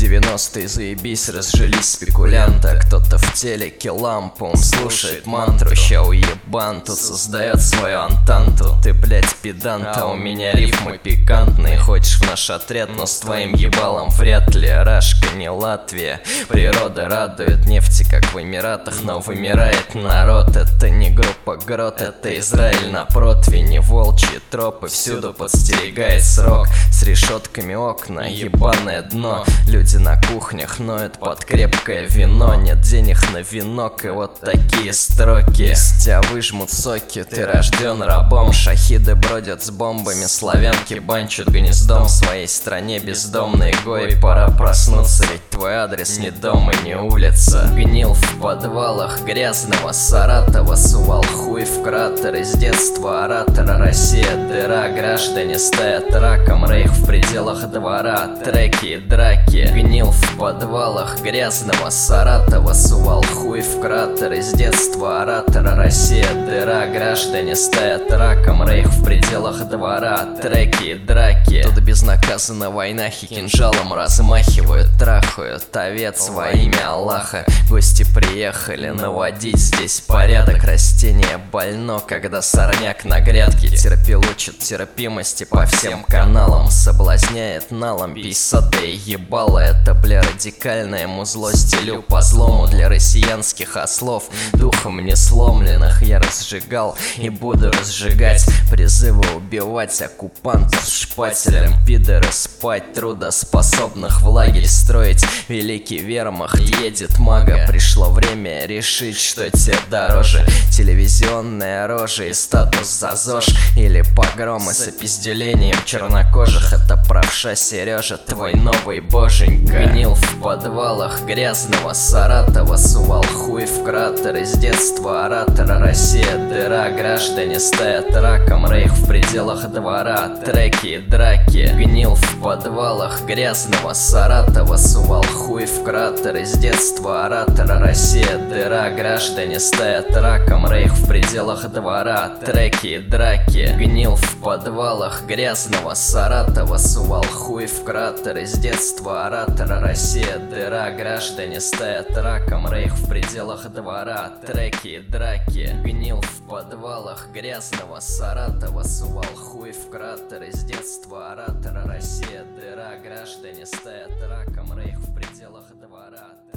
90-е заебись, разжились спекулянта. Кто-то в телеке лампу, он слушает мантру. Ща уебан, тут создает свою антанту. Ты, блять, педант, а у меня рифмы пикантные. Хочешь в наш отряд, но с твоим ебалом вряд ли. Рашка не Латвия, природа радует нефти, как в Эмиратах, но вымирает народ. Это не группа Грот, это Израиль на противне. Волчьи тропы всюду подстерегает срок. С решетками окна, ебаное дно. Люди на кухнях ноют под крепкое вино. Нет денег на венок, и вот такие строки. С тебя выжмут соки, ты рожден рабом. Шахиды бродят с бомбами, славянки банчат гнездом. В своей стране бездомные гои, пора проснуться, ведь твой адрес не дом и не улица. Гнил в подвалах грязного Саратова, сувал хуй в кратер из детства оратора. Россия дыра, граждане стоят раком, рейх в пределах двора, треки и драки. Гнил в подвалах грязного Саратова, сувал хуй в кратер из детства оратора. Россия дыра, граждане стоят раком, рейх в пределах двора, треки и драки. Тут безнаказанно войнахи кинжалом размахивают, трахают овец во имя Аллаха. Гости приехали наводить здесь порядок. Растение больно, когда сорняк на грядке. Терпил, учит терпимости по всем каналам, соблазняет налом писатое ебало. Это, бля, радикальное музло, стелю по злому для россиянских ослов, духом не сломленных. Я разжигал и буду разжигать призывы убивать оккупантов с шпателем. Пидоры спать, трудоспособных в лагерь строить. Великий вермахт едет мага. Пришло время решить, что тебе дороже: телевизионная рожа и статус за ЗОЖ, или погромы с опизделением чернокожих. Это правша Сережа, твой новый боженька. Гнил в подвалах грязного Саратова, сувал хуй в кратер из детства оратора. Россия дыра, граждане стоят раком, рейх в пределах двора, треки и драки. Гнил в подвалах грязного Саратова, сувал хуй в кратер из детства оратора. Россия дыра, граждане стоят раком, рейх в пределах двора, треки и драки. Гнил в подвалах грязного Саратова, сувал хуй в кратер из детства оратора. Россия дыра, граждане стоят раком, рейх в пределах двора, треки и драки. Гнил в подвалах грязного Саратова, сувал хуй в кратер из детства оратора. Россия дыра, граждане стоят раком, рейх в пределах двора.